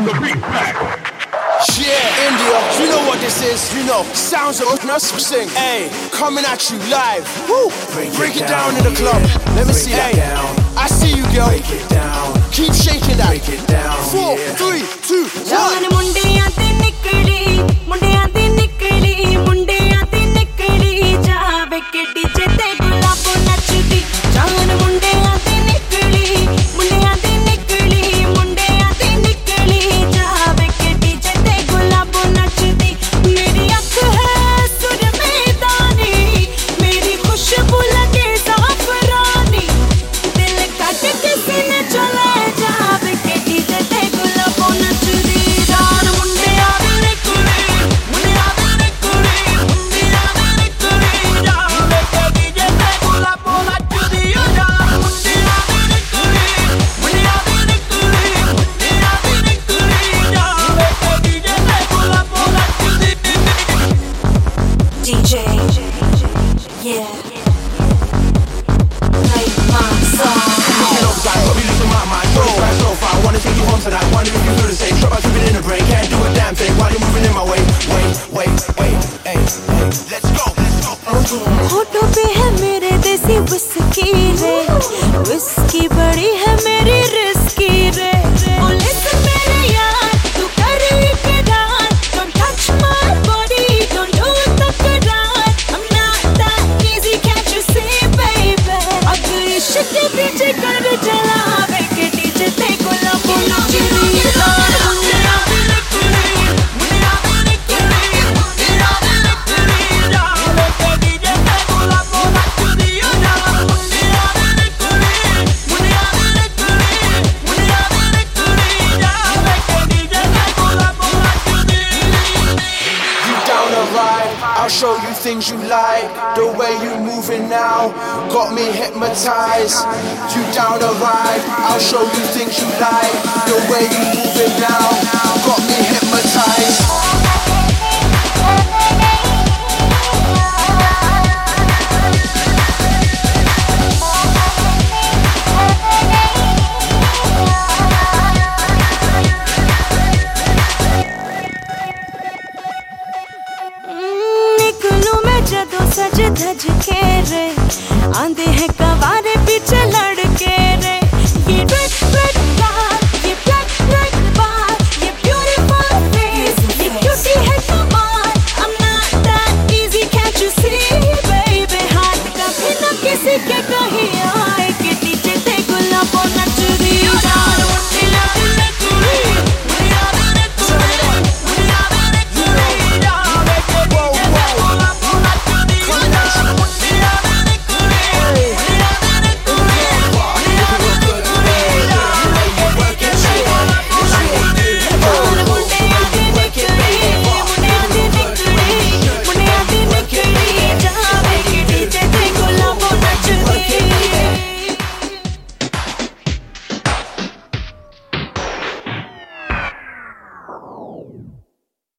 Yeah, India, you know what this is. You know, sounds of us sing. Hey, coming at you live. Woo! Break it down in the club. Let me see. Hey, I see you, girl. Break it down. Keep shaking that. Break it down. 4, 3, 2, 2. Things you like, the way you moving now, got me hypnotized. You down to ride, I'll show you things you like, the way you moving now, got me